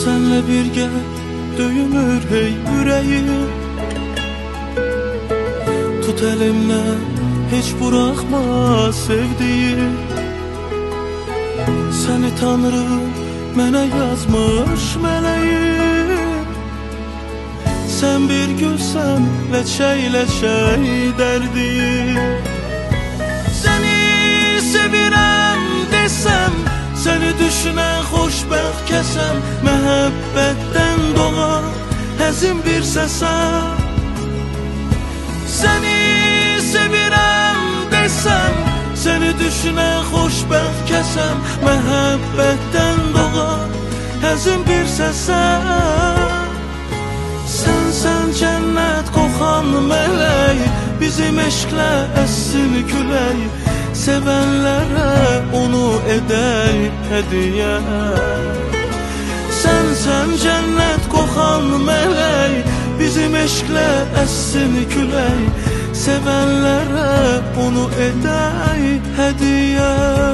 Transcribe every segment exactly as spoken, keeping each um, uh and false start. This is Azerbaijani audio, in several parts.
Senle birgə döyünür hey ürəyim. Tut elimden hiç bırakma sevdiğim. Seni Tanrım mənə yazmış meleğim. Sen bir gülsen leçey leçey derdim. Seni sevirəm desem, seni düşünen xoşbəxt kəsəm, məhəbbətdən doğan həzin bir səsəm. Seni sevirəm desem, seni düşünen xoşbəxt kəsəm, məhəbbətdən doğan həzin bir səsəm. Sen cennet kokan melek, bizim eşkle essin küley. Sevenlere onu edey hediye. Sen sen cennet kokan melek, bizim eşkle essin küley. Sevenlere onu edey hediye.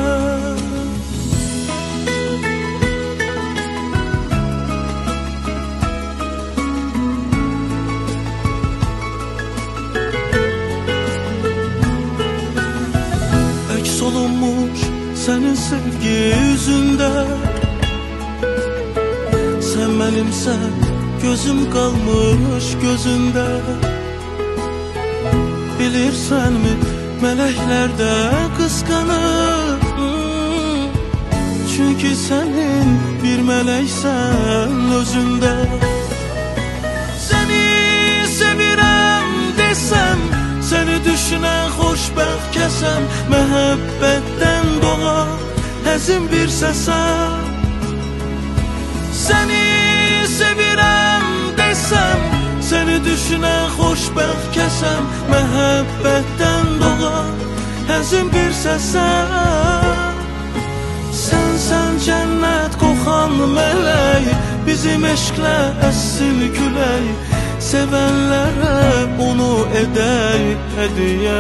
Solunmuş senin sevgi yüzünde. Sen benimsen, gözüm kalmış gözünde. Bilirsen mi melekler de kıskanır. Çünkü senin bir meleksen özünde. Seni sevirəm desem, seni düşünen xoşbəxt kəsəm, məhəbbətdən doğan həzin bir səsəm. Seni sevirəm desem, seni düşünen xoşbəxt kəsəm, məhəbbətdən doğan həzin bir səsəm. Sen sen cennet kokan melek, bizim eşkle essin küley. Sevenlere onu edey hediye.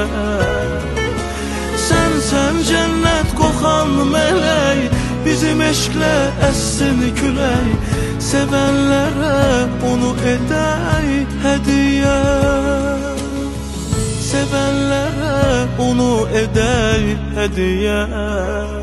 Sen sen cennet kokan melek, bizim eşkle essin küley. Sevenlere onu edey hediye. Sevenlere onu edey hediye.